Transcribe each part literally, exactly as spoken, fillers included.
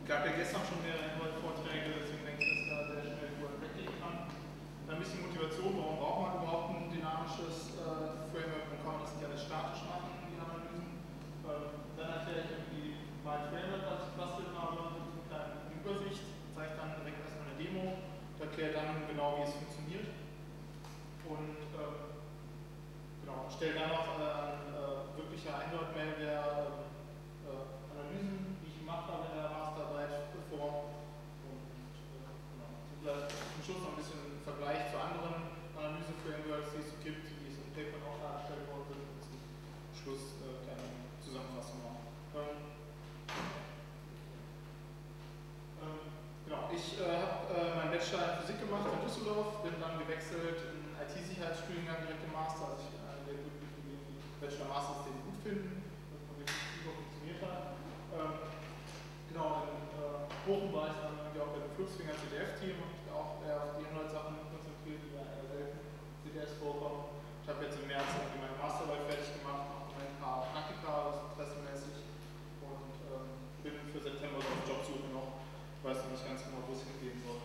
gab ja gestern schon mehrere Vorträge, deswegen denke ich, dass da sehr schnell drüber weggehen kann. Dann ein bisschen Motivation, warum braucht man überhaupt ein dynamisches äh, Framework und kann man das nicht alles statisch machen, die Analysen. Ähm, dann erkläre ich irgendwie mein Framework, das ich gebastelt habe, mit einer kleinen Übersicht, zeige dann direkt erstmal eine Demo, erkläre dann genau, wie es funktioniert. Und ähm, genau, stelle dann noch äh, ein äh, wirklicher Android-Malware äh, Analysen, die ich gemacht habe in der Masterarbeit vor. Und äh, genau, vielleicht zum Schluss noch ein bisschen im Vergleich zu anderen Analyse-Frameworks, die es so gibt, die es im Paper auch dargestellt worden sind, und zum Schluss äh, eine Zusammenfassung machen. Ähm, ähm, genau, ich äh, habe äh, meinen Bachelor in Physik gemacht in Düsseldorf, bin dann gewechselt in I T-Sicherheitsstudiengang direkt im Master, also ich äh, der gut, die Bachelor-Master-System gut finden, dass man wirklich super funktioniert hat. Ähm, genau, in äh, Bochum war ich dann irgendwie auch bei dem Fluxfinger C D F-Team und mich auch eher auf die Android-Sachen konzentriert, die ja eher selten C D S vorkommen. Ich habe jetzt im März irgendwie meine Masterarbeit fertig gemacht, noch ein paar Praktika, was interessenmäßig, und ähm, bin für September so auf Jobsuche noch, weiß noch nicht ganz genau, wo es hingehen soll.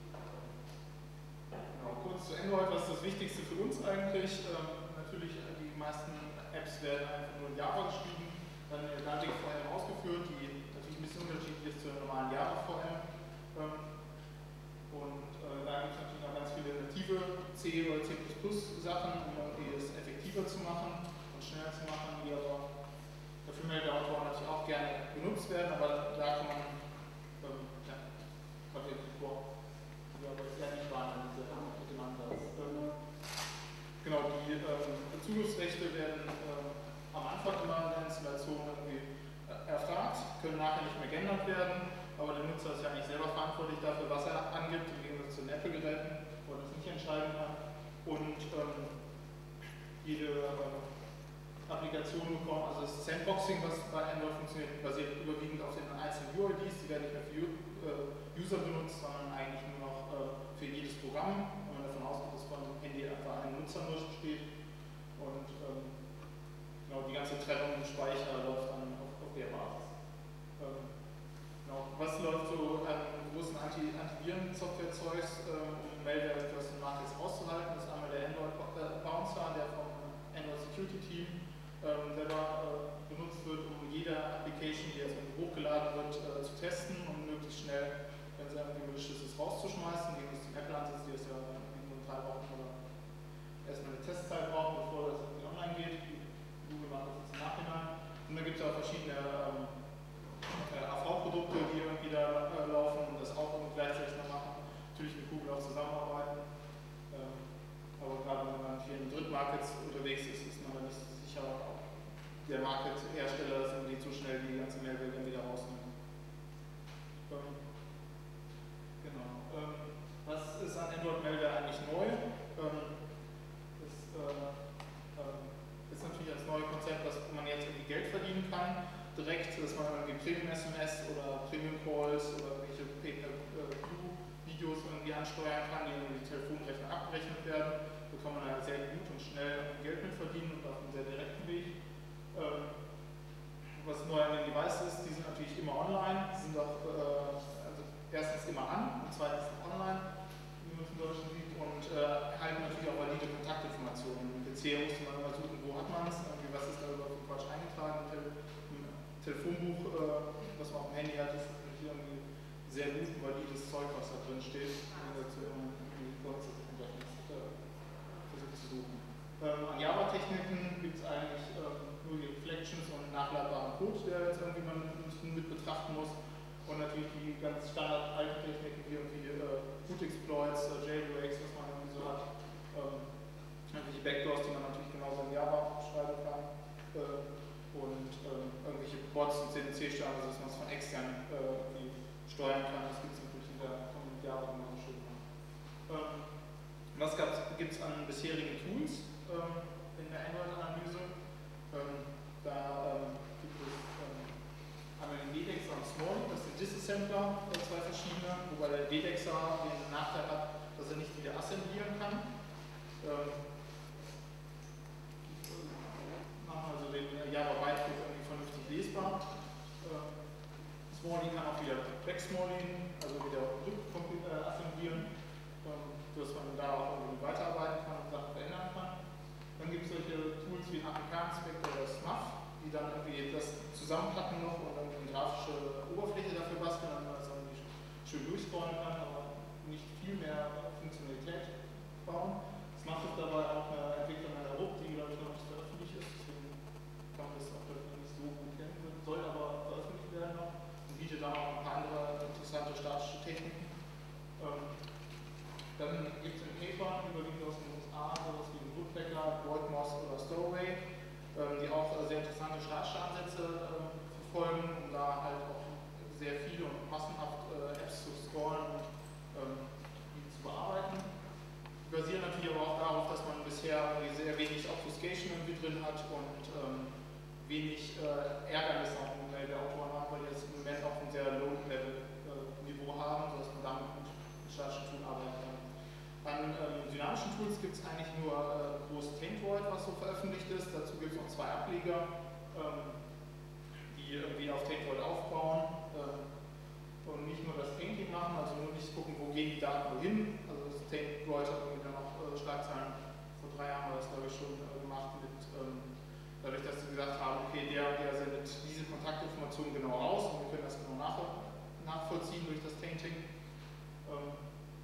Genau, kurz zu Android, was ist das Wichtigste für uns eigentlich? Ähm, natürlich, die meisten Apps werden einfach nur in Java geschrieben, dann in Atlantic V M ausgeführt, die natürlich ein bisschen unterschiedlich ist zur normalen Java V M. Ähm, und äh, da gibt es natürlich noch ganz viele native C oder C plus plus Sachen, um irgendwie es effektiver zu machen und schneller zu machen, die aber dafür Meldeautoren natürlich auch gerne benutzt werden, aber da kann man ähm, ja, kommt jetzt nicht vor, die aber sehr nicht waren, diese genannt hast. Ähm, genau, die ähm, Zugriffsrechte werden ähm, am Anfang immer in der Installation irgendwie äh, erfragt, können nachher nicht mehr geändert werden, aber der Nutzer ist ja eigentlich selber verantwortlich dafür, was er angibt, im Gegensatz zu den Apple-Geräten, wo er das nicht entscheiden kann. Und ähm, jede äh, Applikation bekommen, also das Sandboxing, was bei Android funktioniert, basiert überwiegend auf den einzelnen U I Ds, die werden nicht mehr für äh, User benutzt, sondern eigentlich nur noch äh, für jedes Programm, wenn man davon ausgeht, dass von dem Handy einfach ein Nutzer nur steht. Und ähm, genau, die ganze Trennung im Speicher läuft dann auf, auf der Basis. Ähm, genau, was läuft so an großen Anti Antiviren-Software-Zeugs, ähm, um Malware Person Markets auszuhalten? Das ist einmal der Android Bouncer, der vom Android Security Team ähm, selber äh, benutzt wird, um jede Application, die jetzt hochgeladen wird, äh, zu testen und möglichst schnell, wenn sie irgendwie malicious ist, rauszuschmeißen. Die muss dem Apple-Ansatz, die ist ja nur drei Wochen oder erstmal eine Testzeit brauchen, bevor das irgendwie online geht. Google macht das jetzt im Nachhinein. Und dann gibt es auch verschiedene ähm, äh, A V-Produkte, die irgendwie da äh, laufen und das auch irgendwie gleichzeitig noch machen. Natürlich mit Google auch zusammenarbeiten. Ähm, aber gerade wenn man hier in Drittmarkets unterwegs ist, ist man dann nicht sicher, ob der Market-Hersteller sind, die zu schnell die ganze Malware dann wieder rausnehmen. Ähm, genau. Ähm, was ist an Android-Malware eigentlich neu? Ähm, ist, äh, ähm, ist natürlich das neue Konzept, dass man jetzt irgendwie Geld verdienen kann, direkt, dass man irgendwie Premium-S M S oder Premium-Calls oder welche Pay-Per-View-Videos irgendwie ansteuern kann, die irgendwie die Telefonrechnung abgerechnet werden. So kann man da sehr gut und schnell Geld mit verdienen und auf einem sehr direkten Weg. Ähm, was neu an den Devices ist, die sind natürlich immer online, die sind auch äh, also erstens immer an und zweitens online, wie man es im Deutschen sieht, und äh, erhalten natürlich auch valide Kontaktinformationen. Im P C musste man immer suchen, wo hat man es, was ist da überhaupt für Quatsch eingetragen. Im Telefonbuch, äh, was man auf dem Handy hat, ist natürlich irgendwie sehr gut und valides Zeug, was da drin steht, um dazu irgendwie kurz versucht zu suchen. Ähm, an Java-Techniken gibt es eigentlich ähm, nur die Reflections und nachladbaren Code, der jetzt irgendwie man mit betrachten muss. Und natürlich die ganz standard alten Techniken wie irgendwie äh, Boot-Exploits, äh, Jailbreaks, was man irgendwie so hat. Ähm, irgendwelche Backdoors, die man natürlich genauso in Java schreiben kann. Äh, und ähm, irgendwelche Bots und C N C-Standards, dass man es von extern äh, steuern kann. Das gibt es natürlich in der Community Java genauso schön. Ähm, was gibt es an bisherigen Tools ähm, in der Android-Analyse? Ähm, da ähm, gibt es ähm, einmal den D-Dexer und Small, das sind Disassembler, äh, zwei verschiedene, wobei der D-Dexer den Nachteil hat, dass er nicht wieder assemblieren kann. Ähm, machen also den Java-Bytecode irgendwie vernünftig lesbar. Äh, Smalley kann auch wieder backsmallen, also wieder rückassemblieren, ähm, dass man da auch irgendwie weiterarbeiten kann und Sachen verändern kann. Dann gibt es solche Tools wie A P K-Inspector oder S M A F, die dann irgendwie das zusammenpacken noch und dann eine grafische Oberfläche dafür basteln, damit man das dann irgendwie schön durchscrollen kann, aber nicht viel mehr Funktionalität bauen. S M A F ist dabei auch eine Entwicklung einer R U B, die glaube ich noch nicht veröffentlicht ist, deswegen kann man das auch nicht so gut kennen, soll aber veröffentlicht werden noch und bietet da auch ein paar andere interessante statische Techniken. Ähm, dann gibt es in Paper, überwiegend aus den U S A, sowas wie Woodpecker, Whitemoss oder Stowaway, ähm, die auch äh, sehr interessante statische Ansätze äh, verfolgen, um da halt auch sehr viele und massenhaft äh, Apps zu scoren und ähm, die zu bearbeiten. Die basieren natürlich aber auch darauf, dass man bisher sehr wenig Obfuscation irgendwie drin hat und ähm, wenig äh, Ärgernis auch im Modell der Autoren haben, weil die das im Moment auf einem sehr Low-Level-Niveau äh, haben, sodass man damit mit statischen Tools arbeiten kann. An ähm, dynamischen Tools gibt es eigentlich nur äh, groß Taintroid, was so veröffentlicht ist. Dazu gibt es noch zwei Ableger, ähm, die irgendwie auf Taintroid aufbauen ähm, und nicht nur das Painting machen, also nur nicht gucken, wo gehen die Daten wohin. Also das Taintroid hat irgendwie dann auch äh, Schlagzeilen, vor drei Jahren haben wir das glaube ich schon äh, gemacht, mit, ähm, dadurch, dass sie gesagt haben, okay, der, der sendet diese Kontaktinformationen genau aus und wir können das genau nach, nachvollziehen durch das Tainting. Ähm,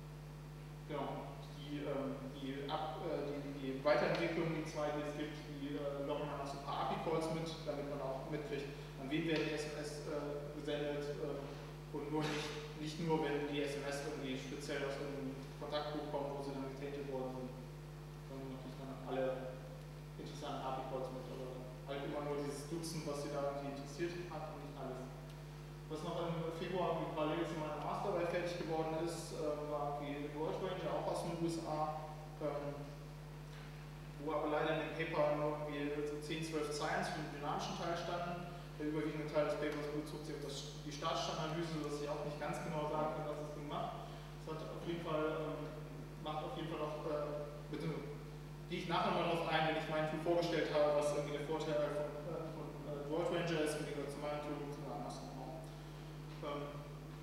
genau. Die, ähm, die, Ab, äh, die, die Weiterentwicklung, die zwei, die es gibt, die äh, locken dann noch so ein paar A P I-Calls mit, damit man auch mitkriegt, an wen werden die S M S äh, gesendet äh, und nur nicht, nicht nur, wenn die S M S irgendwie speziell aus einem Kontaktbuch kommen, wo sie dann getaintet worden sind, sondern natürlich dann alle interessanten A P I-Calls mit, oder halt immer nur dieses Dutzend, was sie da irgendwie interessiert hat und nicht alles. Was noch im Februar parallel zu meiner Masterarbeit fertig geworden ist, äh, war die World Range, auch aus den U S A, ähm, wo aber leider in dem Paper nur irgendwie so zehn, zwölf Zeilen für den dynamischen Teil standen. Der überwiegende Teil des Papers bezog sich auf das, die statische Analyse, sodass ich auch nicht ganz genau sagen kann, was das Ding macht. Es hat auf jeden Fall, ähm, macht auf jeden Fall auch, äh, bitte, gehe ich nachher mal darauf ein, wenn ich mein Tool vorgestellt habe, was irgendwie der Vorteil von, äh, von äh, World Ranger ist, im Gegensatz zu meinem Tool und zu einer anderen. Ähm,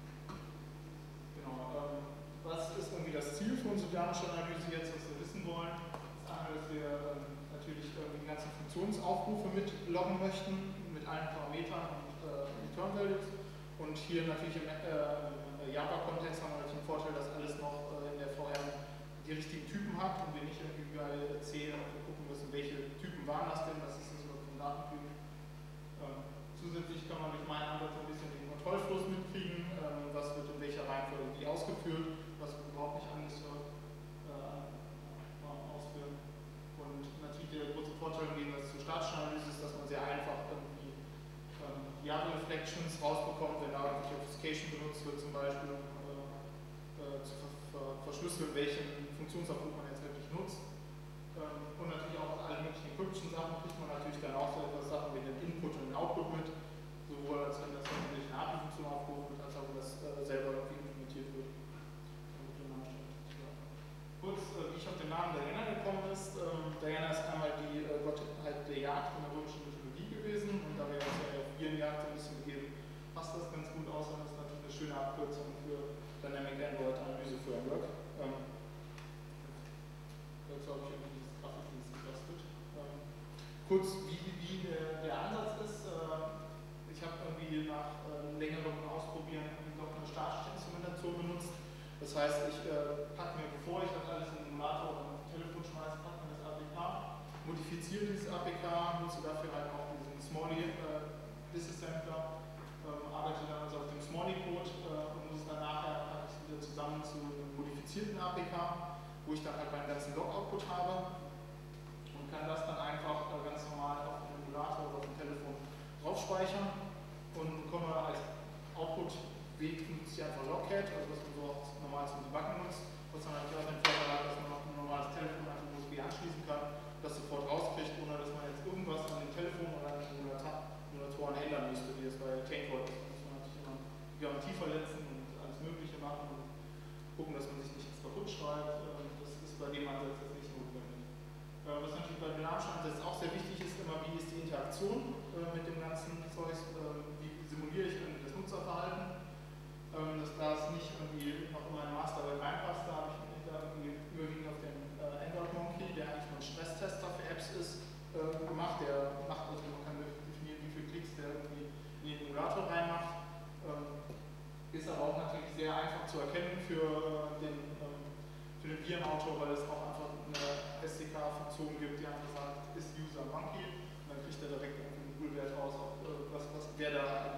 genau, ähm, was ist irgendwie das Ziel für unsere dynamische Analyse jetzt, was wir wissen wollen? Das eine, dass wir ähm, natürlich irgendwie die ganzen Funktionsaufrufe mitloggen möchten, mit allen Parametern und äh, Return Values. Und hier natürlich im äh, Java-Kontext haben wir natürlich den Vorteil, dass alles noch äh, in der V M die richtigen Typen hat und wir nicht irgendwie bei C gucken müssen, welche Typen waren das denn, was ist das überhaupt für ein Datentyp. Ähm, zusätzlich kann man durch meinen Ansatz ein bisschen den Kontrollfluss mitkriegen, ähm, was wird in welcher Reihenfolge wie ausgeführt, was wird überhaupt nicht anders äh, ausführen. Und natürlich der große Vorteil im Gegensatz zur statischen Analyse ist, dass man sehr einfach irgendwie ähm, Java-Reflections rausbekommt, wenn da irgendwelche Obfuscation benutzt wird zum Beispiel, um äh, zu ver ver verschlüsseln, welchen Funktionsaufruf man jetzt wirklich nutzt. Ähm, und natürlich auch alle möglichen encryption Sachen kriegt man natürlich dann auch so etwas Sachen wie den Input und den Output mit, sowohl als wenn das durch eine A P I-Funktion aufgerufen wird, als auch wenn das äh, selber irgendwie implementiert wird. Ja. Kurz, äh, wie ich auf den Namen Diana gekommen ist. Ähm, Diana ist einmal die äh, Gottheit der Jagd in der römischen Mythologie gewesen und da wir uns ja auf ihren Jagd ein bisschen begeben, passt das ganz gut aus und ist natürlich eine schöne Abkürzung für Dynamic Android Analyse Framework. Ähm, dazu habe ich irgendwie dieses Grafikdienst gebastelt. Ähm, kurz, wie, wie der, der Ansatz ist. Äh, ich habe irgendwie nach äh, längerem Ausprobieren noch eine statische Instrumentation benutzt. Das heißt, ich äh, packe mir, bevor ich das alles in den Emulator oder auf das Telefon schmeiße, packe mir das A P K, modifiziere dieses A P K, nutze dafür halt auch diesen Smalley äh, Disassembler, ähm, arbeite dann also auf dem Smalley-Code äh, und muss dann nachher packe ich wieder zusammen zu einem modifizierten A P K, wo ich dann halt meinen ganzen Log-Output habe und kann das dann einfach äh, ganz normal auf dem Emulator oder auf dem Telefon drauf speichern und bekomme als Output-Weg nutze ich einfach Logcat, also was man so auch normal zum Debuggen nutzt, was dann natürlich auch den Vorteil hat, dass man auf ein normales Telefon einfach U S B anschließen kann, das sofort rauskriegt, ohne dass man jetzt irgendwas an dem Telefon oder an den Emulatoren ändern müsste, wie das bei Taintroid ist. Da muss man natürlich immer die Garantie verletzen und alles Mögliche machen und gucken, dass man sich nicht ins kaputt schreibt. Das ist bei dem Ansatz jetzt nicht notwendig. Was natürlich bei dynamischen Ansätzen auch sehr wichtig ist, immer wie ist die Interaktion mit dem ganzen Zeugs, wie simuliere ich irgendwie das Nutzerverhalten.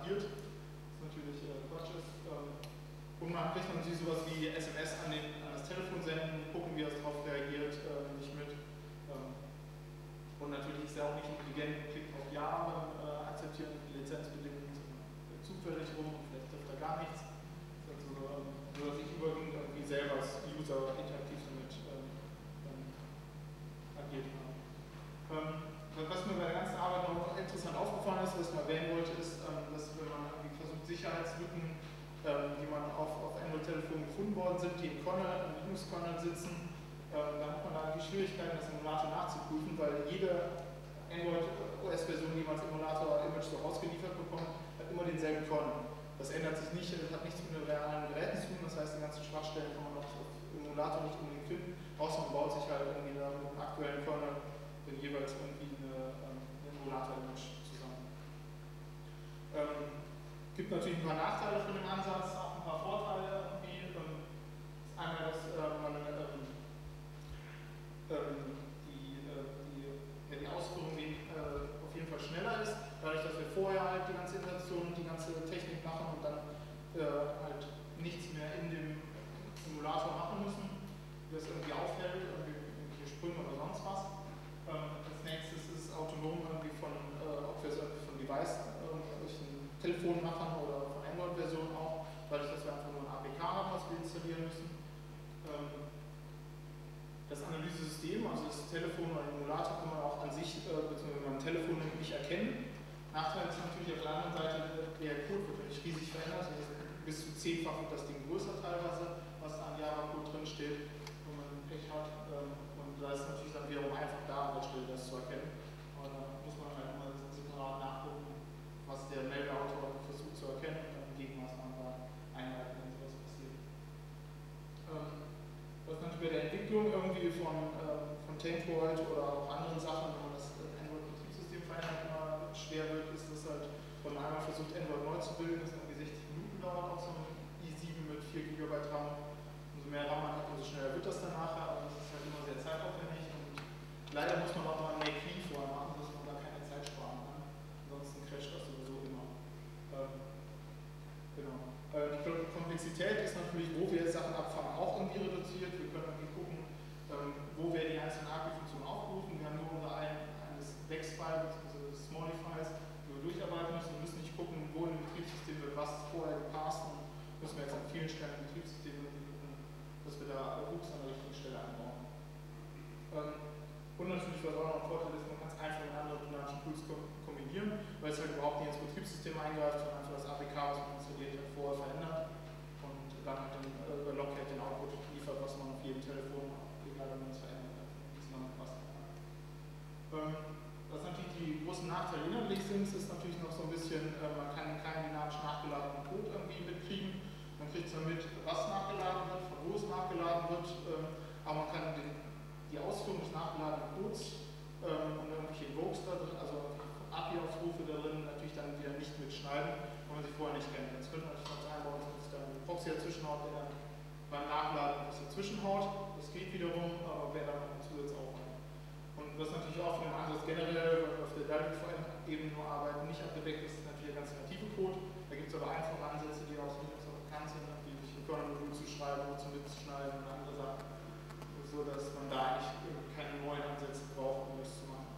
garantiert, was natürlich äh, Quatsch ist. Ähm, und man kriegt dann natürlich sowas wie S M S an, den, an das Telefon senden, gucken, wie es darauf reagiert, äh, nicht mit. Ähm, und natürlich ist er auch nicht intelligent, klickt auf Ja, dann äh, akzeptieren die Lizenzbedingungen sind zufällig rum und vielleicht trifft er gar nichts. Das ist also, ähm, so dass ich überwiegend irgendwie selber als User interaktiv damit ähm, ähm, agiert habe. Ähm, was mir bei der ganzen Arbeit noch interessant aufgefallen ist, was ich mal erwähnen wollte, ist, ähm, dass wenn man irgendwie versucht, Sicherheitslücken, ähm, die man auf, auf Android-Telefonen gefunden worden sind, die im Kernel, im Linux-Kernel sitzen, ähm, dann hat man da die Schwierigkeiten, das Emulator nachzuprüfen, weil jede Android-O S-Version, die man als Emulator-Image so ausgeliefert bekommt, hat immer denselben Kernel. Das ändert sich nicht, das hat nichts mit den realen Geräten zu tun, das heißt, die ganzen Schwachstellen kann man auch auf Emulator nicht unbedingt finden, außer man baut sich halt irgendwie da mit dem aktuellen Kernel jeweils irgendwie eine, ähm, eine Emulator-Image zusammen. Ähm, gibt natürlich ein paar Nachteile von dem Ansatz, auch ein paar Vorteile irgendwie. Ähm, einmal, dass äh, man ähm, ähm, die, äh, die, ja, die Ausführung wenig, äh, auf jeden Fall schneller ist, dadurch, dass wir vorher halt die ganze Installation und die ganze Technik machen und dann äh, halt nichts mehr in dem Simulator machen müssen, wie das irgendwie auffällt, irgendwie irgendwelche Sprünge oder sonst was. Ähm, als nächstes ist autonom irgendwie von, äh, ob wir es irgendwie von Device, irgendwelchen Telefonen machen oder von Android-Versionen auch, dadurch, dass wir einfach nur ein A P K haben, was wir installieren müssen. Ähm, das Analysesystem, also das Telefon oder Emulator, kann man auch an sich, äh, beziehungsweise wenn man ein Telefon nimmt, nicht erkennen. Nachteil ist natürlich auf der anderen Seite, der Code wird nicht riesig verändert, also bis zu zehnfach wird das Ding größer teilweise, was an Java-Code drin steht, wenn man Pech hat. Ähm, und da ist natürlich dann wiederum einfach da an der Stelle das zu erkennen. Aber da muss man halt immer separat nachgucken, was der Meldeautor versucht zu erkennen und dann Gegenmaßnahmen da einleiten, wenn sowas passiert. Ähm, was natürlich bei der Entwicklung irgendwie von, äh, von Taintworld oder auch anderen Sachen, wenn man das Android-Betriebssystem verändert, immer schwer wird, ist das halt, wenn man einmal versucht, Android neu zu bilden, das irgendwie sechzig Minuten dauert, auch so ein i sieben mit vier Gigabyte RAM. Umso mehr RAM man hat, umso schneller wird das dann nachher, aber das ist halt immer sehr zeitaufwendig und leider muss man auch mal ein Make Clean vorher machen, dass man da keine Zeit sparen kann. Ansonsten crasht das sowieso immer. Ähm, genau. Äh, die Komplexität ist natürlich, wo wir Sachen abfangen, auch irgendwie reduziert. Wir können irgendwie gucken, ähm, wo werden die einzelnen A P I-Funktionen aufgerufen. Wir haben nur unser ein, eines Vex-File bzw. Smalley-Files, die wir durcharbeiten müssen. Wir müssen nicht gucken, wo im Betriebssystem wird was vorher gepasst und müssen wir jetzt an vielen Stellen im Betriebssystem gucken, dass wir da Hooks an der richtigen Stelle einbauen. Ähm, und natürlich, was auch noch ein Vorteil ist, man kann es einfach mit anderen dynamischen Tools kombinieren, weil es halt überhaupt nicht ins Betriebssystem eingreift, sondern einfach das A P K, was man installiert hat, vorher verändert und dann halt den, äh, über Logcat den Output liefert, was man auf jedem Telefon, egal wenn man es verändert hat, zusammengefasst hat. Ähm, was natürlich die großen Nachteile inhaltlich sind, ist natürlich noch so ein bisschen, äh, man kann keinen dynamisch nachgeladenen Code irgendwie mitkriegen. Man kriegt zwar mit, was nachgeladen wird, von wo es nachgeladen wird, ähm, aber man kann den, die Ausführung des nachgeladenen Codes ähm, und irgendwelche Invokes da drin, also A P I-Aufrufe darin natürlich dann wieder nicht mitschneiden, wenn man sie vorher nicht kennt. Jetzt könnte man natürlich noch einbauen, dass es dann einen Proxy dazwischen haut, der dann beim Nachladen was dazwischen haut. Das geht wiederum, aber wäre dann noch ein Zusatzaufwand. Und was natürlich auch von dem Ansatz generell, weil wir auf der Direct-Ebene nur arbeiten, nicht abgedeckt ist, ist natürlich der ganze native Code. Da gibt es aber einfache Ansätze, die aus Linux auch bekannt sind, wie sich ein Kernel-Modul zu schreiben oder zum Mitzuschneiden und andere Sachen, so dass man da eigentlich keine neuen Ansätze braucht, um das zu machen.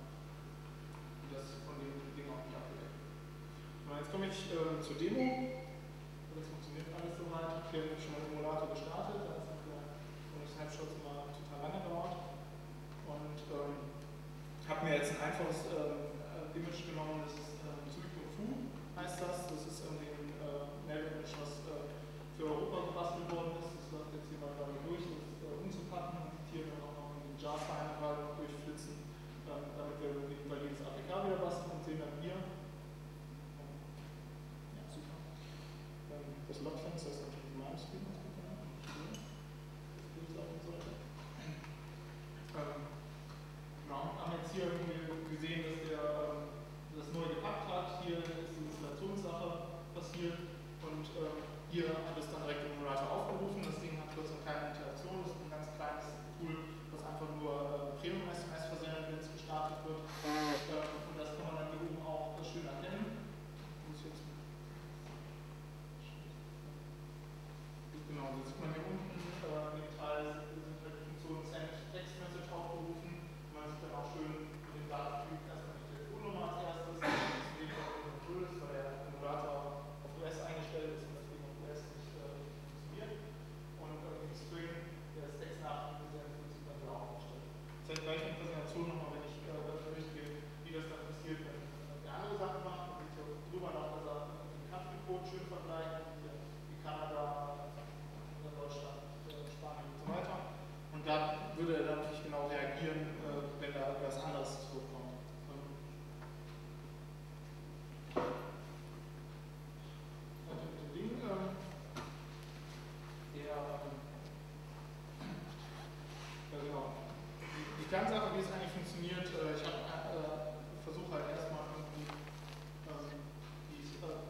Und das ist von dem Ding auch nicht abgedeckt. Und jetzt komme ich äh, zur Demo. Das funktioniert alles soweit. Ich habe schon mal den Emulator gestartet, da ist für die Snapshots immer total lange dauert. Und ähm, habe mir jetzt ein einfaches äh, Image genommen, das ist ähm, Zui.fu heißt das. Das ist irgendwie ein äh, Melde-Image, was äh, für Europa gebastelt worden ist. Das läuft jetzt hier mal gerade durch, das ist äh, umzupacken und hier dann auch noch einen Jar-File gerade noch durchflitzen, ähm, damit wir ein valides A P K wieder basteln und sehen dann hier. Ja, super. Ähm, das Logfenster ist natürlich in meinem Screen, das geht ja nicht. Das durchlaufen sollte. Ähm, Genau, haben jetzt hier gesehen, dass der ähm, das neu gepackt hat. Hier ist die Installationssache passiert und ähm, hier hat es dann direkt im Emulator aufgerufen. Das Ding hat kurz keine Interaktion, das ist ein ganz kleines Tool, was einfach nur äh, Premium-S M S versendet, wenn es gestartet wird. Ähm, und das kann man dann hier oben auch schön erkennen. Muss ich jetzt Kernsache, wie es eigentlich funktioniert, äh, ich habe äh, versuche halt erstmal irgendwie ähm, die, äh,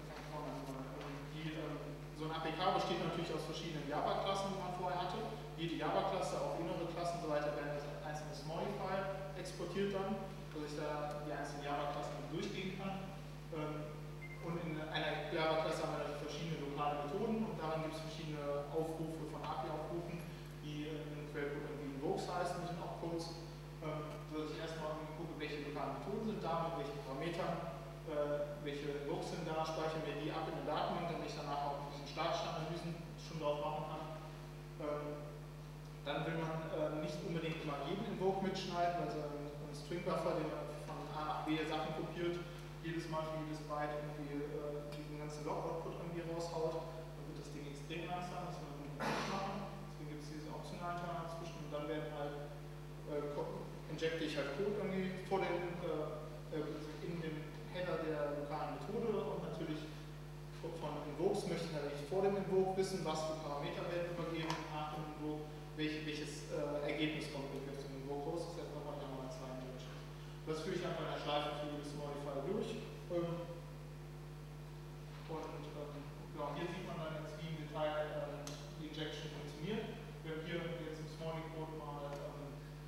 die ähm, so ein A P K besteht natürlich aus verschiedenen Java-Klassen, die man vorher hatte. Jede Java-Klasse, auch innere Klassen und so weiter, werden als einzelnes Modify exportiert dann, dass ich da die einzelnen Java-Klassen durchgehen kann. Ähm, und in einer Java-Klasse haben wir natürlich verschiedene lokale Methoden und daran gibt es verschiedene Aufrufe von A P I-Aufrufen, die im Quellcode irgendwie Invokes heißen mit den Opcodes, ähm, sodass ich erstmal gucke, welche lokalen Methoden sind da, mit welchen Parametern, äh, welche Invokes sind da, speichere mir die ab in der Datenbank, damit ich danach auch ein bisschen statische Analysen schon drauf machen kann. Ähm, dann will man äh, nicht unbedingt immer jeden Invoke mitschneiden, also ein, ein String-Buffer, den man von A nach B Sachen kopiert, jedes Mal für jedes Byte irgendwie äh, diesen ganzen Log-Output irgendwie raushaut, dann wird das Ding extrem langsam, das muss man gut machen. Deswegen gibt es diese optionalen Teile dazwischen und dann werden halt, äh, injecte ich halt Code irgendwie vor dem, äh, in dem Header der lokalen Methode und natürlich von Invokes möchte ich natürlich vor dem Invoke wissen, was für Parameter werden übergeben, nach dem Invoke, welch, welches äh, Ergebnis kommt jetzt zum Invoke raus, das heißt nochmal nochmal zwei Injections. Das führe ich einfach in der Schleife für jedes Modifier durch. Ähm, und ähm, genau, hier sieht man dann jetzt, wie im Detail ähm, die Injection funktioniert. Wir haben hier jetzt im Smalley Code mal ähm,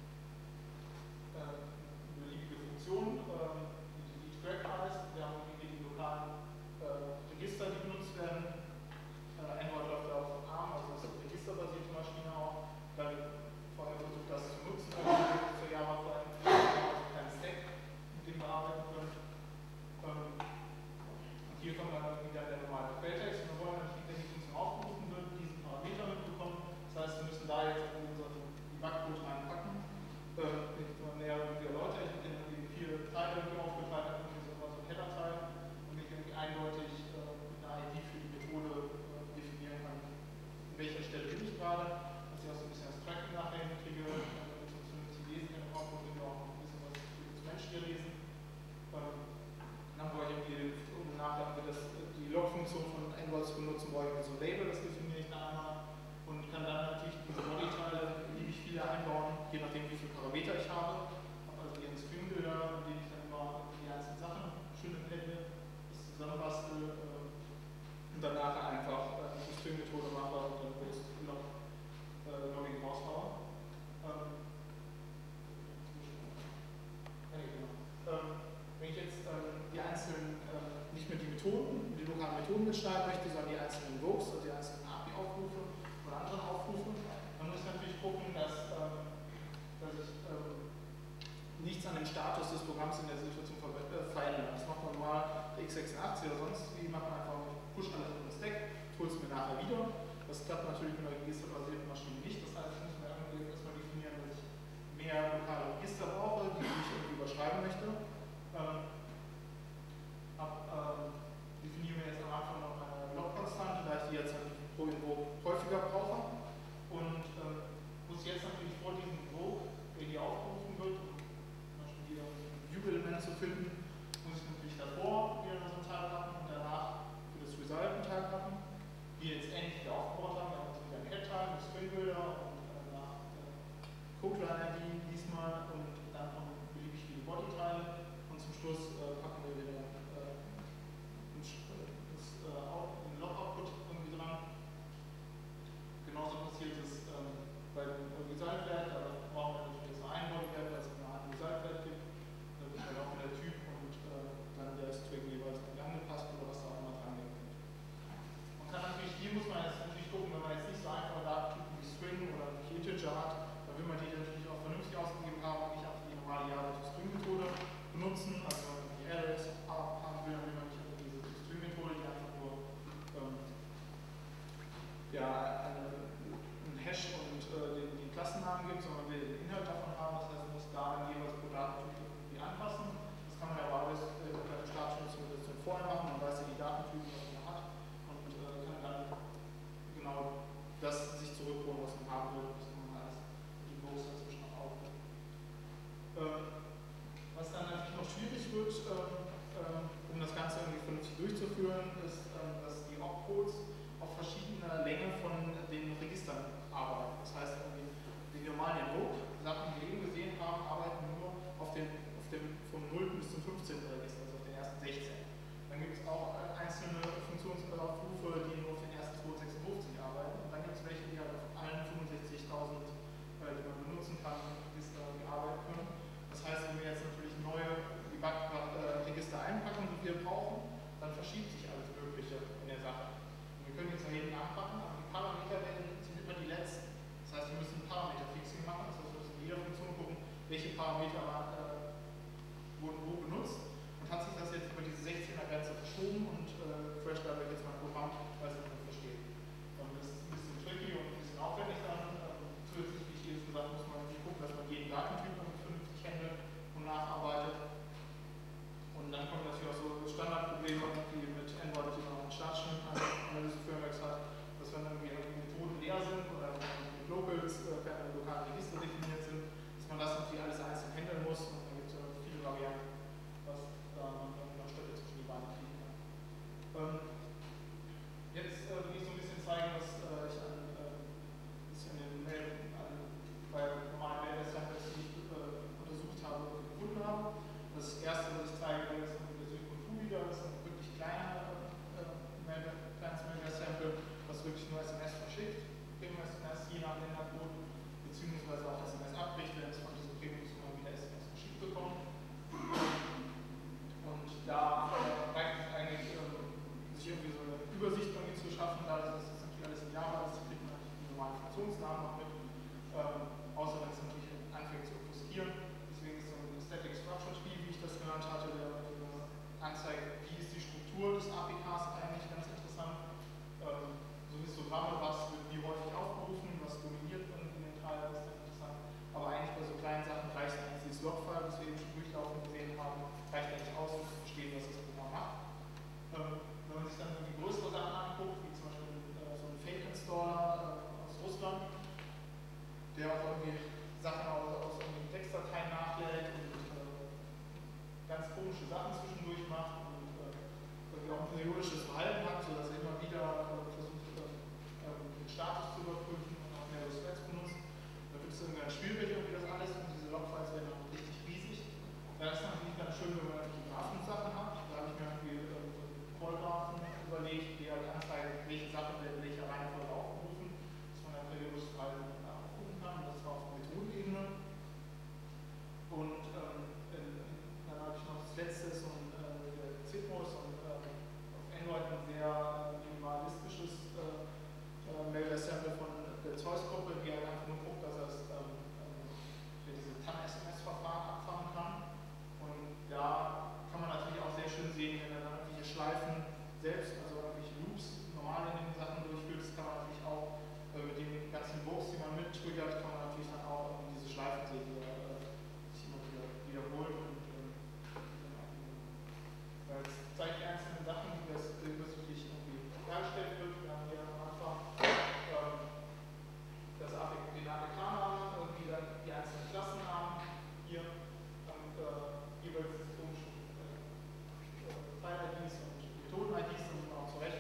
äh, eine beliebige Funktion, ähm, die die Track heißt. Wir haben hier die lokalen äh, Register, die benutzt werden. Äh, Android läuft da auf ARM, also das ist eine registerbasierte Maschine auch. Dann vorher versucht das zu nutzen, also zur Java vor allem also keinen Stack, mit dem wir arbeiten können. Ähm, und hier kommt dann wieder der normale Quelltext. Wir wollen natürlich, wenn die Funktion aufgerufen wird, diesen Parameter mitbekommen. Das heißt, wir müssen da jetzt in unseren Debug-Code reinpacken. Ähm, ich mal näher irgendwie erläutern. Ich habe den irgendwie vier Teile irgendwie aufgeteilt, habe irgendwie so ein Header-Teil und ich irgendwie eindeutig äh, eine I D für die Methode äh, definieren kann. An welcher Stelle bin ich gerade, dass ich auch so ein bisschen das Tracking nachher hinkriege, damit ich vernünftig lesen kann, auch und auch ein bisschen was für das Menschliche lesen. Ähm, dann brauche ich irgendwie, um nachher das, die Log-Funktion von Android zu benutzen, brauche ich so ein Label, das definiere ich da einmal und kann dann natürlich diese Bodyteile beliebig viele einbauen, je nachdem wie viele Parameter ich habe. Ich habe also hier einen String-Builder, in dem ich dann immer die einzelnen Sachen schön empfinde, das zusammenbastel äh, und dann nachher einfach äh, die String-Methode mache und dann das Log, äh, Logging raushaue. Ähm, ja, genau. ähm, Wenn ich jetzt ähm, die einzelnen, äh, nicht mehr die Methoden, die lokalen Methoden mitschreiben möchte, sondern die einzelnen Invokes, also die einzelnen A P I-Aufrufe oder anderen Aufrufe, dann muss ich natürlich gucken, dass, ähm, dass ich ähm, nichts an dem Status des Programms in der Situation ver äh, verändere. Das macht man mal x sechsundachtzig oder sonst wie, macht man einfach, push alles in den Stack, tue es mir nachher wieder. Das klappt natürlich mit einer registerbasierten Maschine nicht. Das heißt, ich muss mir irgendwie erstmal definieren, dass ich mehr lokale Register brauche, die ich irgendwie überschreiben möchte. Ähm, ab, ähm, definieren wir jetzt am Anfang noch eine Log-Konstante, da ich die jetzt pro Invoke häufiger brauche. Und ähm, muss jetzt natürlich vor diesem Invoke, der hier aufgerufen wird, um zum Beispiel hier ein View-Element zu finden, muss ich natürlich davor wieder so einen Teil haben und danach für das Result einen Teil haben. Die jetzt ähnlich wieder aufgebaut haben, dann haben wir wieder ein Head-Teil mit String-Builder und äh, nach äh, Code-Line-I D diesmal und dann noch beliebig viele Body-Teile. Und zum Schluss äh, packen wir wieder äh, das, äh, den Log-Output irgendwie dran. Genauso passiert es ähm, beim Result-Wert, da brauchen wir natürlich so einen Body-Wert, weil es nur einen Result-Wert gibt. Da wird dann auch wieder der Typ und äh, dann der String jeweils angepasst oder was da auch immer dran gibt. Man kann natürlich, hier muss man jetzt natürlich gucken, wenn man jetzt nicht so einfache Datentypen wie String oder Integer hat, dann will man die natürlich auch vernünftig ausgegeben haben und nicht einfach die normale Java-String-Methode benutzen. Also wenn man die Arrays haben will, dann will man nicht einfach diese String-Methode, die einfach nur ähm, ja, eine, einen Hash und äh, den, den Klassennamen gibt, sondern man will den Inhalt davon haben. Das heißt, man muss da dann jeweils pro Datentyp irgendwie anpassen. Das kann man ja aber alles äh, bei der statischen Dokumentation vorher machen. Man weiß ja die Datentypen, die man hat und äh, kann dann genau das sich zurückholen, was man haben will. Das kann man alles mit dem Los dazwischen noch aufnehmen. Ähm, was dann natürlich noch schwierig wird, ähm, ähm, um das Ganze irgendwie vernünftig durchzuführen, ist, ähm, dass die Opcodes auf verschiedener Länge von den Registern arbeiten. Das heißt, irgendwie die normalen Invoke, Sachen, die wir eben gesehen verschiebt sich alles Mögliche in der Sache. Und wir können jetzt nach hinten anpacken, aber die Parameter werden, sind immer die letzten. Das heißt, wir müssen Parameterfixing machen, das heißt, wir müssen in jeder Funktion gucken, welche Parameter äh, wurden wo benutzt. Und hat sich das jetzt über diese sechzehner Grenze verschoben und äh, crasht dadurch jetzt mein Programm, weil es nicht versteht. Und das ist ein bisschen tricky und ein bisschen aufwendig dann. Ähm, zusätzlich, wie ich eben gesagt habe, muss man natürlich gucken, dass man jeden Datentyp vernünftig handelt und nacharbeitet. Und dann kommen natürlich auch so Standardprobleme, wie mit Android, die man auch in statischen Analyse-Frameworks hat, dass wenn irgendwie Methoden leer sind oder mit Locals, äh, keine lokalen Register definiert sind, dass man das natürlich alles einzeln handeln muss. Und dann gibt es äh, viele Varianten, was da man noch Stöcke zwischen die Beine kriegen kann. Ähm, jetzt äh, will ich so ein bisschen zeigen, was äh, ich an, äh, bisschen in den, an, bei normalen Mail-Samples, die ich äh, untersucht habe und gefunden habe. Das erste, was ich zeige, ist das Synchron wieder, das ist ein wirklich kleiner, äh, kleines Mail-Sample, was wirklich nur S M S verschickt, Premium-S M S, je nach Ländercode, beziehungsweise auch S M S abbricht, wenn es von diesem Premium-Nummer wieder S M S verschickt bekommt. Und da äh, reicht es eigentlich, ähm, sich irgendwie so eine Übersicht irgendwie zu schaffen, da das ist natürlich alles in Java ist, kriegt man natürlich die normalen Funktionsnamen noch mit, ähm, außer wenn es natürlich anfängt zu obfuskieren. Deswegen ist so ein Static Structure Tree, wie ich das genannt hatte, der äh, anzeigt, wie ist die Struktur des A P Ks eigentlich ganz interessant. Ähm, so Histogramme, was wird wie häufig aufgerufen, was dominiert in den Teilen, ist ganz interessant. Aber eigentlich bei so kleinen Sachen reicht eigentlich dieses Logfile, das wir eben schon durchlaufen gesehen haben, reicht eigentlich aus, um zu verstehen, was das Programm macht. Ähm, wenn man sich dann so die größeren Sachen anguckt, wie zum Beispiel äh, so ein Fake-Installer äh, aus Russland, der auch irgendwie Sachen aus, aus irgendwie Textdateien nachlädt und äh, ganz komische Sachen zwischendurch macht und äh, irgendwie auch ein periodisches Verhalten hat, sodass er immer wieder äh, versucht, äh, den Status zu überprüfen und auch mehrere Threads benutzt. Da wird es irgendwie ganz schwierig, irgendwie das alles, und diese Logfiles werden dann richtig riesig. Da ist natürlich ganz schön, wenn man irgendwie Graphen-Sachen hat. Da habe ich mir irgendwie äh, so einen Call-Graphen überlegt, die halt anzeigen, welche Sachen werden in welcher Reihenfolge aufgerufen, dass man dann periodisches Verhalten nachgucken kann. Und das war auf Methodenebene. Und ähm, in, dann habe ich noch das letzte, so ein äh, Zipmo, so ein äh, auf Android ein sehr äh, minimalistisches äh, äh, Mail-Sample von der Zeus-Gruppe, die halt einfach nur guckt, dass er es ähm, ähm, für diese T A M-S M S-Verfahren abfangen kann. Und da kann man natürlich auch sehr schön sehen, wenn er dann irgendwelche Schleifen selbst, also irgendwelche Loops normal in den Sachen durchführt, das kann man natürlich auch äh, mit den ganzen Bursts, die man mittriggert, kann man natürlich dann auch irgendwie diese Schleifen sehen, die er äh, sich immer wieder wiederholt. Und ähm, jetzt zeige ich einzelne Sachen, wie das übersichtlich irgendwie dargestellt wird. Wir haben hier am Anfang ähm, das A P, den A P K-Namen, irgendwie dann die einzelnen Klassennamen hier und äh, jeweils diese komischen äh, File-I Ds und Methoden-I Ds, damit man auch zurechtkommt.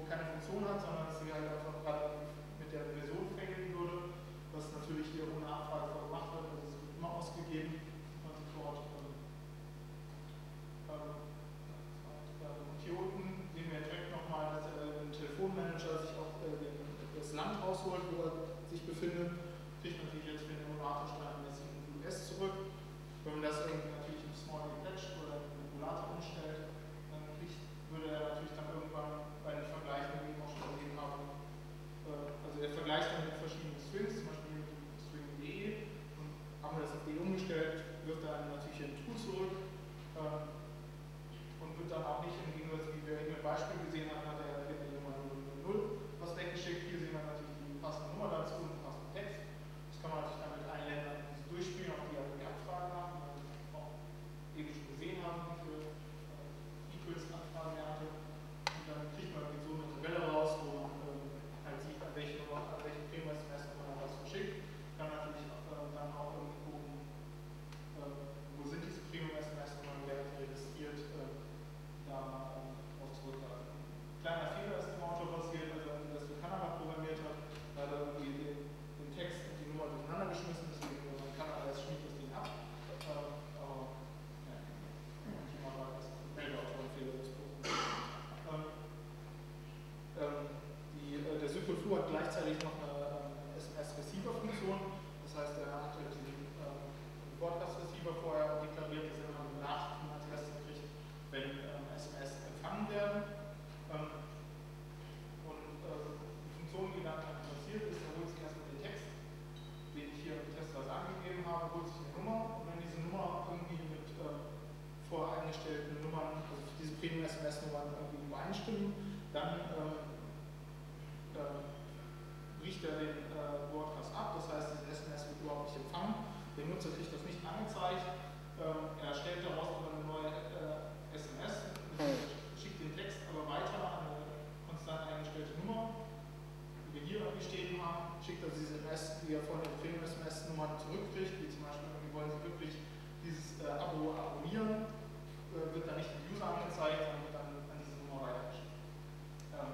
keine Funktion hat, sondern dass sie halt einfach gerade mit der Version fängeln würde, was natürlich hier ohne Abfrage gemacht wird, also es wird immer ausgegeben und sofort. Ähm, ähm, hier unten sehen wir direkt nochmal, dass äh, ein Telefonmanager sich auch äh, den, das Land rausholt, wo er sich befindet, kriegt natürlich jetzt für den Emulator standardmäßig ein U S zurück. Wenn man das irgendwie natürlich im Small Patch oder im Emulator umstellt, dann kriegt, würde er natürlich dann irgendwann bei den Vergleichen, die wir auch schon gesehen haben, äh, also der vergleicht dann mit verschiedenen Strings, zum Beispiel mit dem String punkt de, und haben wir das auf de umgestellt, wirft dann natürlich ein Tool zurück äh, und wird dann auch nicht im Gegensatz, wie wir eben im Beispiel gesehen haben, hat er hier die Nummer null null null was weggeschickt. Hier sehen wir natürlich die passende Nummer dazu und den passenden Text. Das kann man natürlich dann mit allen Ländern durchspielen, auch die ja die Abfragen haben, die wir auch eben schon gesehen haben, wie viele äh, Equals-Anfragen er hatte. Und dann kriegt man so eine Tabelle raus, wo man äh, halt sieht, an welche Nummer, an welche Premium-S M S man was verschickt. Kann man natürlich auch, äh, dann auch irgendwie gucken, äh, wo sind diese Premium-S M S, wo man wer registriert, äh, da äh, auch zurückgreifen. Ein kleiner Fehler ist im Autor passiert, also das für Kanada programmiert hat, da hat er irgendwie den, den Text und die Nummer durcheinander geschmissen, deswegen man kann aber das schmiert das Ding ab. Ähm, aber ja, manchmal war das ein Meldeautorenfehler des Programms. Ähm, ähm, die, äh, der Sycloflu hat gleichzeitig noch eine ähm, S M S-Receiver-Funktion, das heißt, er hat äh, diesen ähm, Broadcast-Receiver vorher deklariert, dass er immer eine Nachrichtenadresse kriegt, wenn ähm, S M S empfangen werden. Ähm, und äh, die Funktion, die dann passiert ist, er holt sich erstmal den Text, den ich hier im Testweise angegeben habe, holt sich eine Nummer, und wenn diese Nummer irgendwie mit äh, voreingestellten Nummern, also diese Premium-S M S-Nummern irgendwie übereinstimmen, dann ähm, äh, bricht er den äh, Broadcast ab, das heißt, diese S M S wird überhaupt nicht empfangen, der Nutzer kriegt das nicht angezeigt, ähm, er stellt daraus aber eine neue äh, S M S, schickt den Text aber weiter an eine konstant eingestellte Nummer, die wir hier irgendwie stehen haben, schickt also diese S M S, die er von den Premium-S M S-Nummern zurückkriegt, wie zum Beispiel, wie wollen Sie wirklich dieses äh, Abo abonnieren, äh, wird dann nicht dem User angezeigt, sondern wird dann an diese Nummer weitergeschickt. Ähm,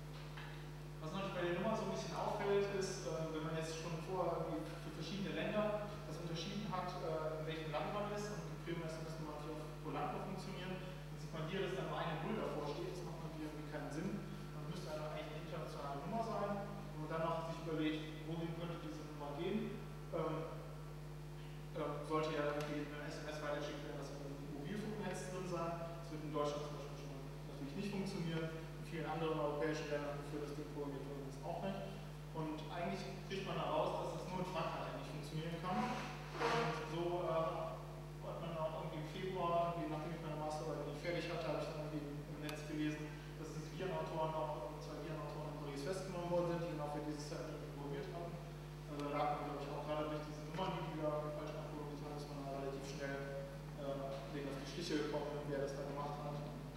was natürlich bei der Nummer so ein bisschen auffällt, ist, äh, wenn man jetzt schon vorher für verschiedene Länder das unterschieden hat, äh, in welchem Land man ist, und die Premium-S M S-Nummern natürlich auch pro Land noch funktionieren, dann sieht man hier, dass dann nur eine Null davor steht, das macht natürlich irgendwie keinen Sinn. Man müsste dann eigentlich eine internationale Nummer sein, wenn man dann noch sich überlegt, wohin könnte diese Nummer gehen. Ähm, ähm, sollte ja irgendwie eine S M S weitergeschickt werden, dass im Mobilfunknetz drin sein. Das wird in Deutschland zum Beispiel schon natürlich nicht funktionieren. In vielen anderen europäischen Ländern, wofür das Ding programmiert wurde, ist auch nicht. Und eigentlich kriegt man heraus, dass das nur in Frankreich nicht funktionieren kann. Und so äh, hat man auch irgendwie im Februar, nachdem ich meine Masterarbeit nicht fertig hatte, habe ich dann irgendwie im Netz gelesen, dass diese Virenautoren auch, zwei Virenautoren in Paris festgenommen worden sind, die genau für dieses Zeit programmiert haben. Also da lag man, glaube ich, auch gerade durch diese Nummern, die die da falsch abprogrammiert haben, ist man da relativ schnell äh, denen auf die Schliche gekommen, wer das da gemacht hat.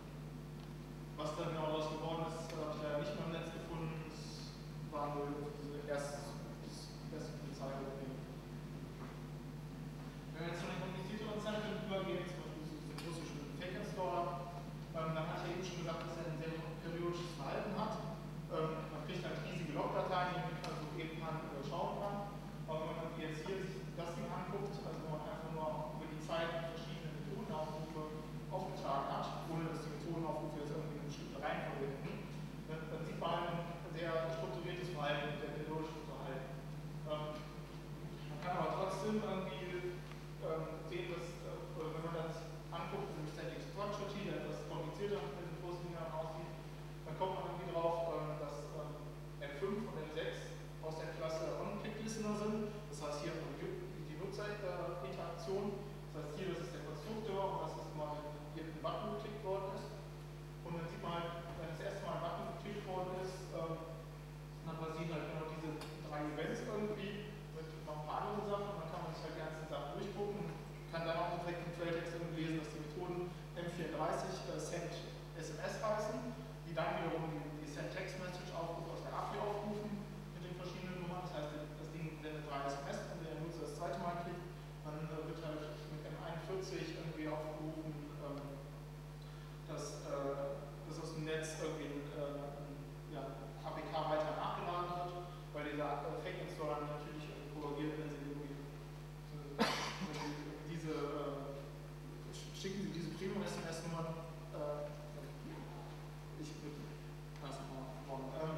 Was da genau daraus geworden ist, habe ich leider nicht mehr im Netz gefunden. Das war nur diese erste, erste Polizei. Wenn wir jetzt schicken Sie diese Premium-S M S-Nummern, äh, ich würde das mal morgen. Ähm,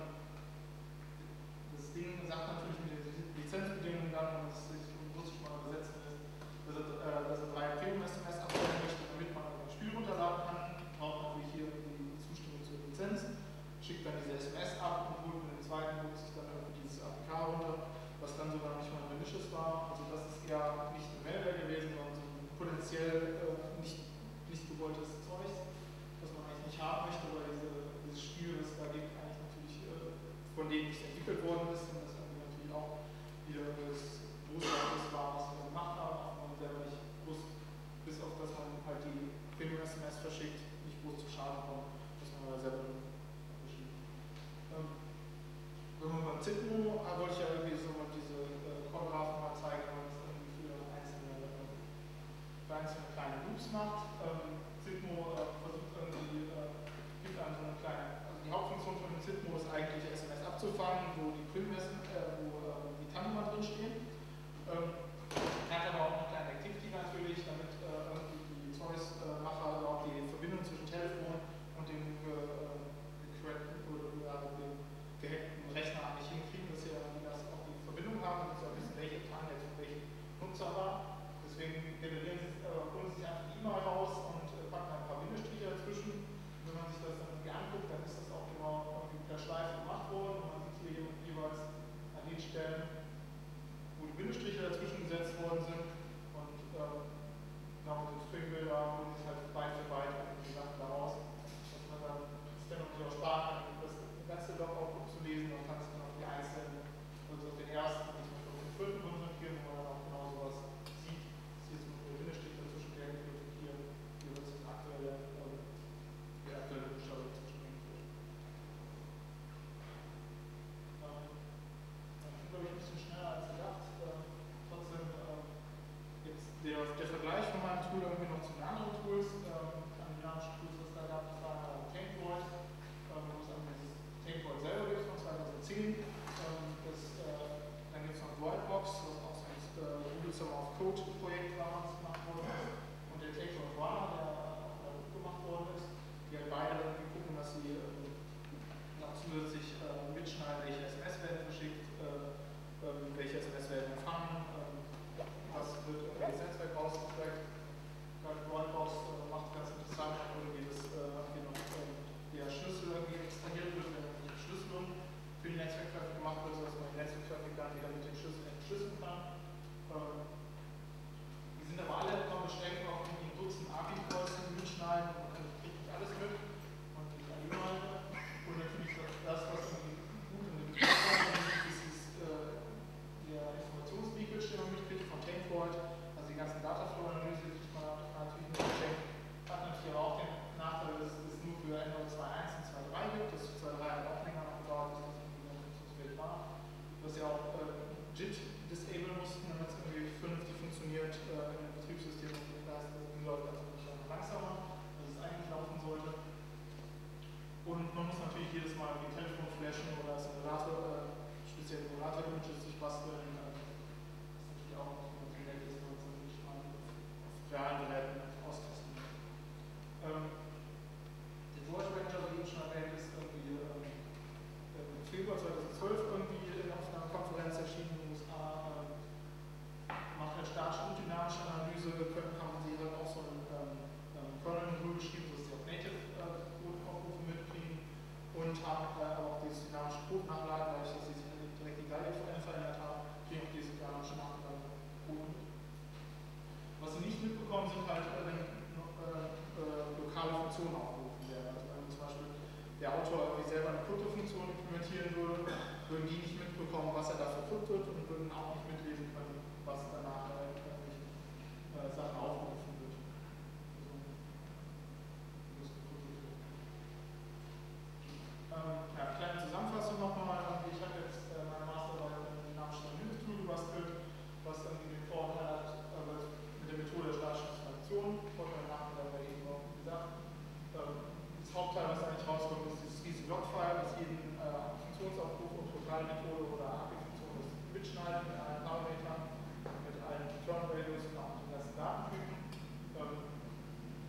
das Ding sagt natürlich mit den Lizenzbedingungen dann, und das ist russisch mal übersetzen ist, dass er, äh, dass er drei Premium-S M S abstellen möchte, damit man ein Spiel runterladen kann. Braucht natürlich hier die Zustimmung zur Lizenz, schickt dann diese S M S ab und holt mit dem zweiten holt sich dann irgendwie dieses A P K runter, was dann sogar nicht mal malicious war. Also das ist ja nicht eine Malware gewesen, sondern so ein potenziell äh, nicht, nicht gewolltes Zeug, was man eigentlich nicht haben möchte, weil diese, dieses Spiel, das da gibt, eigentlich natürlich äh, von denen nicht entwickelt worden ist und das natürlich auch wieder das Großartiges war, was wir gemacht haben, auch man selber nicht wusste, bis auf dass man halt die Premium-S M S verschickt, nicht groß zu Schaden kommt, dass man aber selber verschickt. Ähm, wenn man beim Zipmo, da wollte ich ja irgendwie so mal diese äh, Callgraphen mal zeigen, wenn man das irgendwie für einzelne, äh, für einzelne kleine Loops macht. Ähm, Zipmo äh, versucht irgendwie, äh, gibt einem so eine kleine, also die Hauptfunktion von dem Zipmo ist eigentlich S M S abzufangen, wo die Premium-S M S, äh, wo äh, die TAN-Nummer drinstehen. Ähm, hat aber auch eine kleine Activity natürlich, damit äh, irgendwie die Zeus-Macher äh, auch die Verbindung zwischen Telefon und dem äh, gecrackten oder ja, dem gehackten Rechner nicht hinkriegen, dass sie ja das auch die Verbindung haben, dass sie auch wissen, welche TAN jetzt von welchem Nutzer war. Deswegen generieren sie, äh, holen sie sich einfach die E-Mail raus und äh, packen ein paar Bindestriche dazwischen. Und wenn man sich das dann irgendwie anguckt, dann ist das auch genau irgendwie per Schleife gemacht worden. Und man sieht hier jeweils an den Stellen, wo die Bindestriche dazwischen gesetzt worden sind und ähm, genau mit den Stringbilder holen sich halt Byte für Byte die Sachen daraus, dass man dann es dann auch sparen kann, das ganze Log auch gut zu lesen und kann es dann auf die einzelnen, also auf den ersten und zum Beispiel auf den vierten konzentrieren, wo man dann auch genau sowas sieht. Das ist jetzt mit dem Bindestrich dazwischen, der wird hier, hier wird das aktuelle, ähm, der aktuelle Buchstabe dazwischen geführt. Ähm, ich bin, glaube ich, ein bisschen schneller als gedacht. Ähm, trotzdem ähm, jetzt der, der Vergleich von meinem Tool irgendwie noch zu den anderen Tools, ähm, skandinavischen Tools, was da gab, das war äh, Tankvoid, ähm, wo es dann dieses Tankvoid selber gibt von zweitausendzehn. Ähm, das, äh, dann gibt es noch Voidbox, was auch so ein äh, Google Summer of Code Projekt war, das gemacht worden ist. Und der Tankvoid Runner, der auch da gut gemacht worden ist, die halt beide irgendwie gucken, dass sie ähm, noch zusätzlich äh, mitschneiden, welche S M S werden verschickt, äh, ähm, welche S M S werden empfangen, ähm, was wird irgendwie ins Netzwerk rausgetrackt. Voidbox äh, macht ganz interessant, irgendwie das äh, hier noch ähm, der Schlüssel irgendwie extrahiert wird, wenn die Verschlüsselung für die Netzwerktraffic gemacht wird, sodass man die Netzwerktraffic dann wieder mit dem Schlüssel entschlüsseln kann. Ähm, die sind aber alle immer beschränkt auf ein Dutzend A P I-Calls, die mitschneiden, man kann nicht richtig alles mit und nicht alle Inhalte. Und natürlich das, was irgendwie gut in dem Betrieb ist, ist äh, der Informationsleakage, den man mitkriegt von Tankvoid, also die ganzen Dataflow-Analyse, die man natürlich nur geschenkt, hat natürlich aber auch den Nachteil, dass es nur für Android zwei Punkt eins und zwei Punkt drei gibt. Das zwei Punkt drei hat auch länger noch gedauert, bis das irgendwie ein Funktionsfeld war. Was ja auch äh, J I T disablen mussten, damit es irgendwie vernünftig funktioniert äh, in einem Betriebssystem. Und da ist das läuft also nicht langsamer, als es eigentlich laufen sollte. Und man muss natürlich jedes Mal wie Telefon flashen oder als Emulator, äh, spezielle Emulator-Images sich basteln. Äh, was natürlich auch nicht immer so nett ist, wenn man es wirklich mal auf realen Geräten austesten muss. Ähm, der Void Ranger, wie eben schon erwähnt, ist irgendwie ähm, im Februar zweitausendzwölf irgendwie auf einer Konferenz erschienen in den U S A. Ähm, macht halt statische und dynamische Analyse, können, haben sie halt auch so einen ähm, Kernel-Modul geschrieben, sodass sie auch Native-Code-Aufrufe äh, mitkriegen und haben äh, auch dieses dynamische Code nachladen, dadurch, dass sie sich direkt die Gallium verändert haben, kriegen auch diese dynamische Nachladen Code mit. Was sie nicht mitbekommen, sind halt äh, wenn, äh, äh, lokale Funktionen aufgerufen werden. Also wenn zum Beispiel der Autor irgendwie selber eine Krypto-Funktion implementieren würde, würden die nicht mitbekommen, was er dafür kryptet und würden auch nicht mitlesen können, was danach äh, irgendwelchen äh, Sachen aufgerufen wird. Ähm, ja, kleine Zusammenfassung nochmal. Ich habe jetzt äh, meine Masterarbeit mit dem dynamischen Analyse-Tool gebastelt, was irgendwie den Vorteil hat, äh, mit der Methode der statischen Abstraktion. Vorteil und Nachteil haben wir eben auch gesagt. Ähm, das Hauptteil, was eigentlich rauskommt, ist dieses riesige Log-File, was jeden äh, Funktionsaufruf und Totalmethode oder A P I-Funktion mitschneidet mit allen Parametern, mit allen Return-Values und auch den ganzen Datentypen. Ähm,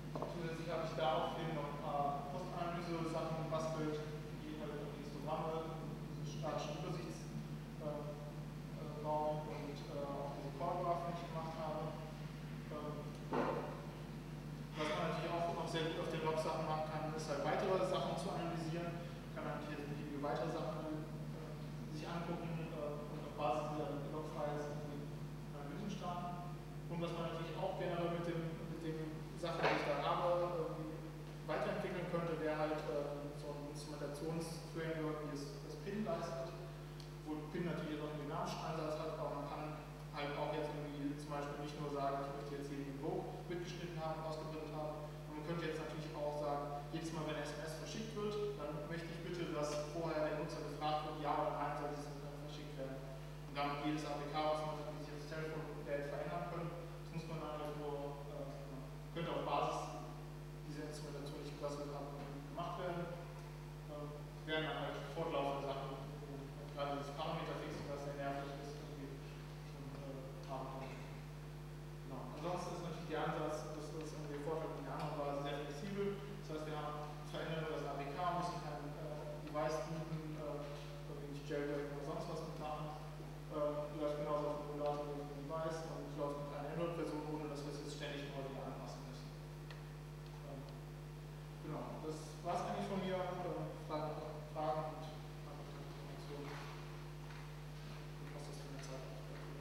Sachen machen kann, ist halt weitere Sachen zu analysieren. Kann man natürlich jetzt nicht weitere Sachen äh, sich angucken äh, und auf Basis dieser Log-Files Analysen starten. Und was man natürlich auch generell mit dem, mit dem Sachen, die ich da habe, äh, weiterentwickeln könnte, wäre halt äh, so ein Instrumentationsframework, wie es das P I N leistet, wo P I N natürlich auch einen dynamischen Ansatz hat, aber man kann halt auch jetzt irgendwie zum Beispiel nicht nur sagen, ich möchte jetzt hier den Invoke mitgeschnitten haben, ausgebildet haben, und man könnte jetzt natürlich auch sagen, jedes Mal, wenn S M S verschickt wird, dann möchte ich bitte, dass vorher der Nutzer gefragt wird, ja oder nein soll dieses verschickt werden. Und damit jedes A P K, was man wie sich das Telefon-Update verändern können, das muss man dann halt nur, äh, könnte auf Basis dieser Instrumentation, die ich gebastelt habe, gemacht werden. Äh, wären dann halt fortlaufende Sachen, gerade das Parameterfixing, was sehr nervig ist, irgendwie schon äh, haben kann. Genau. Ansonsten ist natürlich der Ansatz, das ist irgendwie Vorteil von der anderen war sehr flexibel. Das heißt, wir haben verändern das A P K, müssen kein äh, Device booten, äh, irgendwie Jailbreak oder sonst was mitmachen. Äh, läuft genauso auf dem Emulator wie auf dem Device und läuft mit einer Android-Version, ohne dass wir es jetzt ständig immer wieder anpassen müssen. Ähm, genau, das war es eigentlich von mir. Äh, Fragen, Fragen und Informationen. Ich muss das für eine Zeit ausprobieren.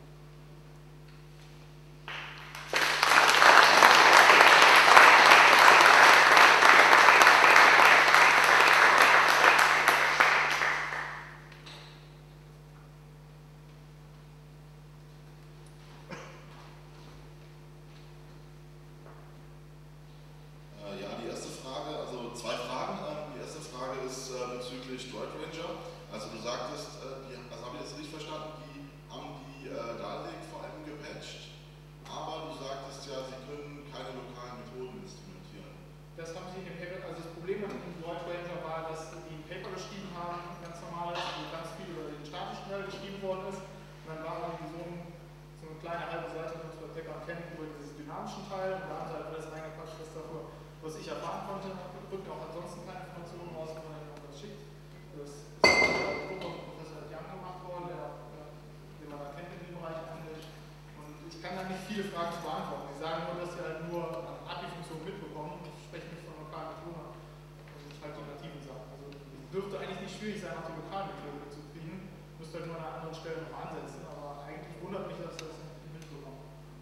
Dürfte eigentlich nicht schwierig sein, auch die lokalen Methoden zu kriegen. Müsste halt nur an einer anderen Stelle noch ansetzen, aber eigentlich wundert mich, dass das nicht mitbekommt.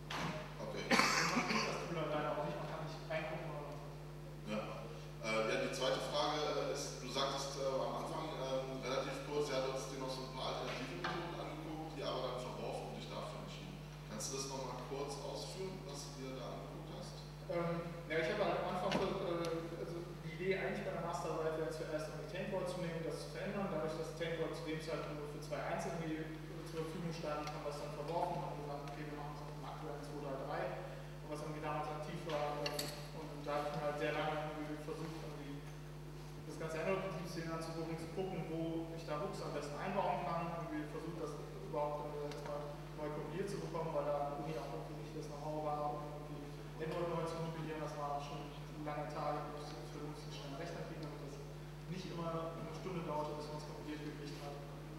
Okay. Und man kriegt das Tool leider auch nicht, man kann nicht reingucken oder was. Ja. Äh, ja, die zweite Frage äh, ist, du sagtest äh, am Anfang äh, relativ kurz, ja, du hast dir noch so ein paar alternative Methoden angeguckt, die aber dann verworfen und dich dafür entschieden. Kannst du das nochmal kurz ausführen, was du dir da angeguckt hast? Ähm, ja, ich habe halt am Anfang äh, also die Idee eigentlich bei der Masterarbeit wäre zuerst irgendwie Taintboard zu nehmen, das zu verändern. Dadurch, dass Taintboard zu dem Zeitpunkt nur für zwei eins irgendwie zur Verfügung stand, haben wir es dann verworfen und haben gesagt, okay, wir machen es auf dem aktuellen zwei Punkt drei Punkt drei, was irgendwie damals aktiv war. Und da habe ich mir halt sehr lange irgendwie versucht, irgendwie das ganze Android-Betriebssystem anzugucken, zu gucken, wo ich da Hooks am besten einbauen kann. Irgendwie versucht, das überhaupt erstmal neu kompiliert zu bekommen, weil da an der Uni auch irgendwie nicht das Know-how war, um irgendwie Android neu zu kompilieren. Das war schon lange Tage, wo ich für uns einen schnellen Rechner kriegen, damit das nicht immer eine Stunde dauerte, bis man es kompiliert gekriegt hat.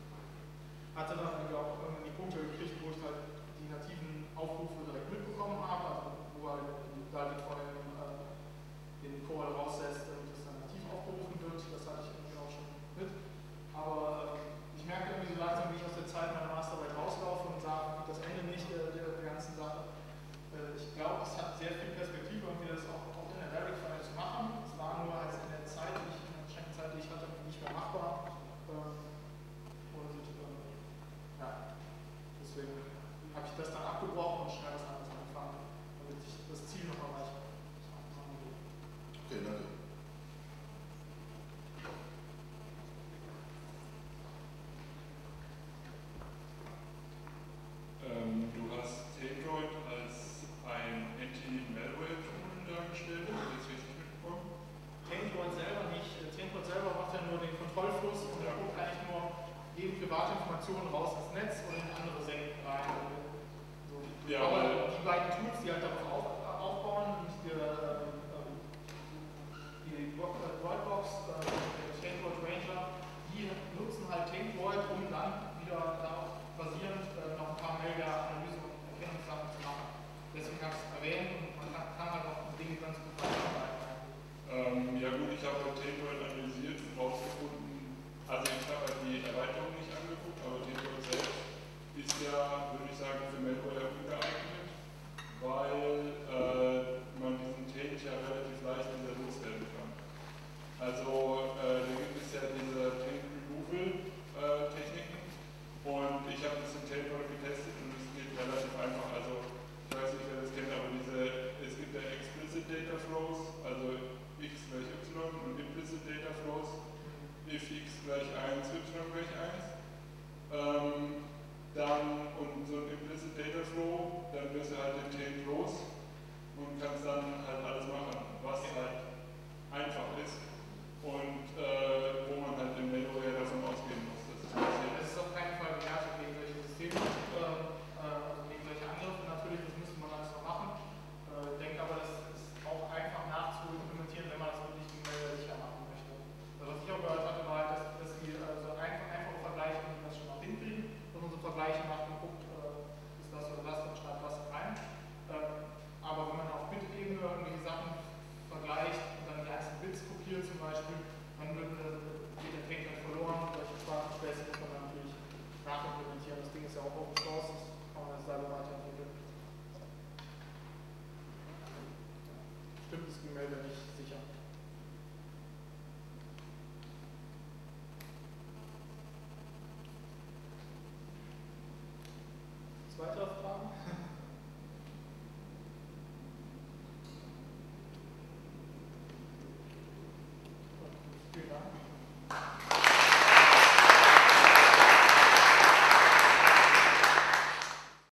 Hatte dann irgendwie auch irgendwann die Punkte gekriegt, wo ich halt die nativen Aufrufe direkt mitbekommen habe, also wo halt David vor allem äh, den Call raussetzt, damit es dann nativ aufgerufen wird. Das hatte ich irgendwie auch schon mit. Aber äh, ich merke irgendwie so langsam, wie ich aus der Zeit meiner Masterarbeit rauslaufe und sage, das Ende nicht der, der, der ganzen Sache. Äh, ich glaube, es hat sehr viel Perspektive, irgendwie das auch, auch in der Direct-File zu machen. Es war nur als in der Zeit, die ich, in der beschränkten Zeit, die ich hatte, nicht mehr machbar. Ähm, und äh, ja, deswegen habe ich das dann abgebrochen und schnell was anderes angefangen, damit ich das Ziel noch erreiche. Okay, danke. Ähm, du hast Taildroid als ein Anti-Malware-Tool dargestellt, habe ich das richtig mitbekommen? Taildroid selber nicht. Taildroid selber macht ja nur den Kontrollfluss und ja. guckt eigentlich nur, geben private Informationen raus ins Netz und in andere Senken rein. So. Ja, aber die beiden Tools, die halt darauf auf, aufbauen, nicht die, äh, die Droidbox, äh, der Taildroid Ranger, die nutzen halt Taildroid, um dann wieder darauf basierend äh, noch ein paar Melder-Analysen und Erkennungssachen zu machen. Deswegen habe ich es erwähnt und man kann, kann halt auch Dinge ganz gut weiterarbeiten. Ähm, weitere Fragen? Vielen Dank.